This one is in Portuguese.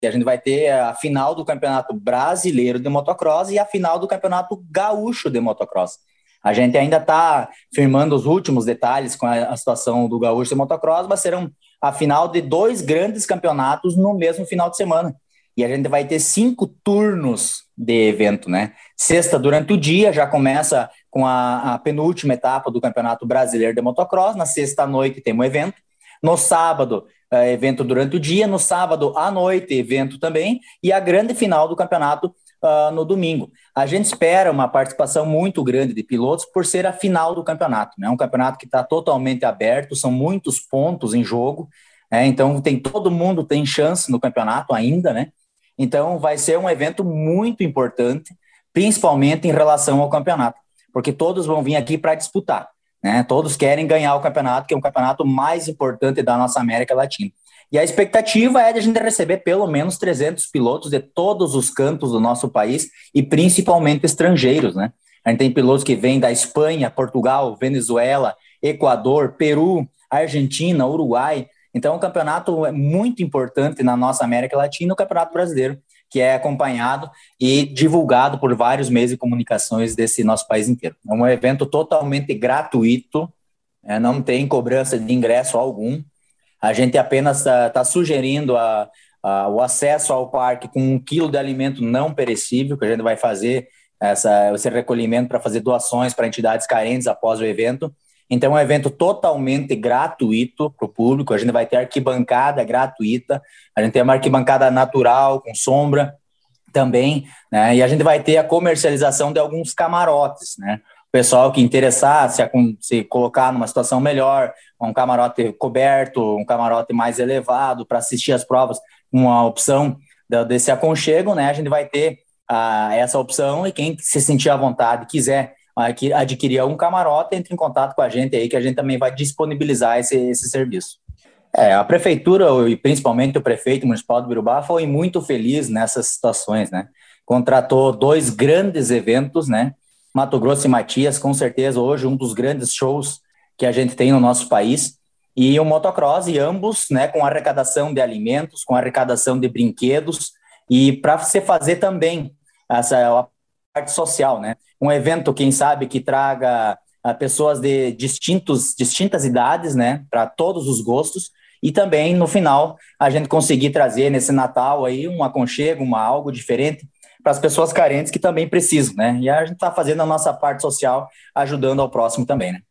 A gente vai ter a final do Campeonato Brasileiro de Motocross e a final do Campeonato Gaúcho de Motocross. A gente ainda está firmando os últimos detalhes com a situação do Gaúcho de Motocross, mas serão a final de dois grandes campeonatos no mesmo final de semana. E a gente vai ter 5 turnos de evento, né? Sexta, durante o dia, já começa com a penúltima etapa do Campeonato Brasileiro de Motocross. Na sexta à noite tem um evento. No sábado, evento durante o dia. No sábado à noite, evento também. E a grande final do campeonato no domingo. A gente espera uma participação muito grande de pilotos por ser a final do campeonato. É um campeonato que está totalmente aberto, são muitos pontos em jogo, então todo mundo tem chance no campeonato ainda, né? Então vai ser um evento muito importante, principalmente em relação ao campeonato, porque todos vão vir aqui para disputar, né? Todos querem ganhar o campeonato, que é o campeonato mais importante da nossa América Latina. E a expectativa é de a gente receber pelo menos 300 pilotos de todos os cantos do nosso país e principalmente estrangeiros, né? A gente tem pilotos que vêm da Espanha, Portugal, Venezuela, Equador, Peru, Argentina, Uruguai. Então, o campeonato é muito importante na nossa América Latina, o Campeonato Brasileiro, que é acompanhado e divulgado por vários meios de comunicações desse nosso país inteiro. É um evento totalmente gratuito, não tem cobrança de ingresso algum. A gente apenas está sugerindo o acesso ao parque com 1 quilo de alimento não perecível, que a gente vai fazer esse recolhimento para fazer doações para entidades carentes após o evento. Então, é um evento totalmente gratuito para o público. A gente vai ter arquibancada gratuita, a gente tem uma arquibancada natural, com sombra também, né? E a gente vai ter a comercialização de alguns camarotes, né? O pessoal que interessar se colocar numa situação melhor, um camarote coberto, um camarote mais elevado para assistir as provas, uma opção desse aconchego, né? A gente vai ter essa opção e quem se sentir à vontade, quiser adquirir um camarote, entre em contato com a gente aí, que a gente também vai disponibilizar esse serviço. A prefeitura e principalmente o prefeito municipal de Birubá foi muito feliz nessas situações, né? Contratou 2 grandes eventos, né? Mato Grosso e Matias, com certeza hoje um dos grandes shows que a gente tem no nosso país, e o motocross, e ambos, né, com arrecadação de alimentos, com arrecadação de brinquedos, e para você fazer também essa parte social, né? Um evento, quem sabe, que traga pessoas de distintas idades, né, para todos os gostos, e também, no final, a gente conseguir trazer nesse Natal aí um aconchego, algo diferente para as pessoas carentes que também precisam, né? E a gente está fazendo a nossa parte social, ajudando ao próximo também, né?